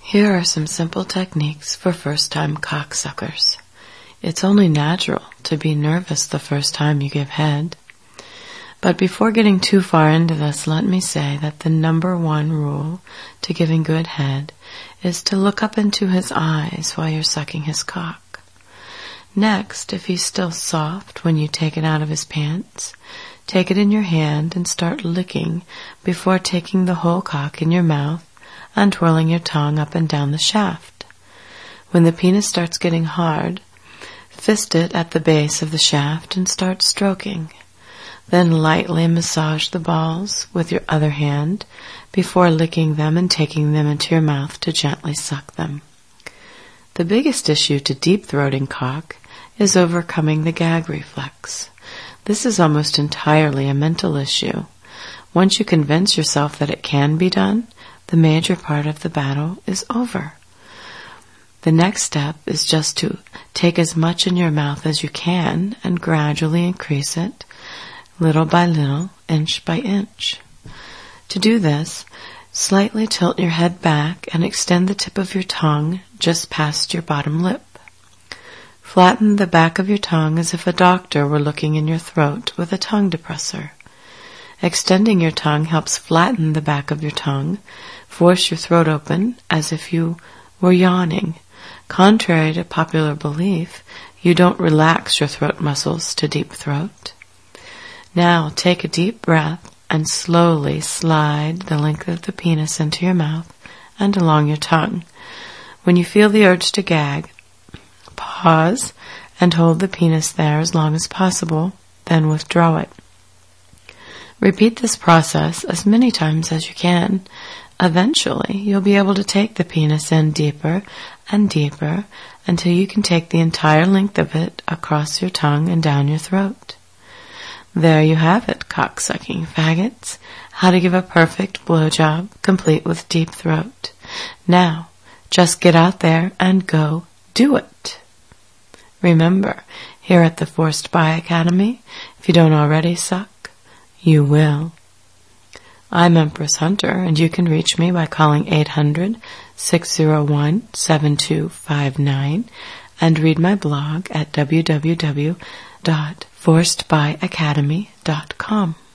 Here are some simple techniques for first-time cocksuckers. It's only natural to be nervous the first time you give head. But before getting too far into this, let me say that the number one rule to giving good head is to look up into his eyes while you're sucking his cock. Next, if he's still soft when you take it out of his pants, take it in your hand and start licking before taking the whole cock in your mouth and twirling your tongue up and down the shaft. When the penis starts getting hard, fist it at the base of the shaft and start stroking. Then lightly massage the balls with your other hand before licking them and taking them into your mouth to gently suck them. The biggest issue to deep-throating cock is overcoming the gag reflex. This is almost entirely a mental issue. Once you convince yourself that it can be done, the major part of the battle is over. The next step is just to take as much in your mouth as you can and gradually increase it, little by little, inch by inch. To do this, slightly tilt your head back and extend the tip of your tongue just past your bottom lip. Flatten the back of your tongue as if a doctor were looking in your throat with a tongue depressor. Extending your tongue helps flatten the back of your tongue, force your throat open as if you were yawning. Contrary to popular belief, you don't relax your throat muscles to deep throat. Now take a deep breath and slowly slide the length of the penis into your mouth and along your tongue. When you feel the urge to gag, pause and hold the penis there as long as possible, then withdraw it. Repeat this process as many times as you can. Eventually, you'll be able to take the penis in deeper and deeper until you can take the entire length of it across your tongue and down your throat. There you have it, cock-sucking faggots. How to give a perfect blowjob, complete with deep throat. Now, just get out there and go do it. Remember, here at the Forced By Academy, if you don't already suck, you will. I'm Empress Hunter, and you can reach me by calling 800-601-7259 and read my blog at www.forcedbyacademy.com.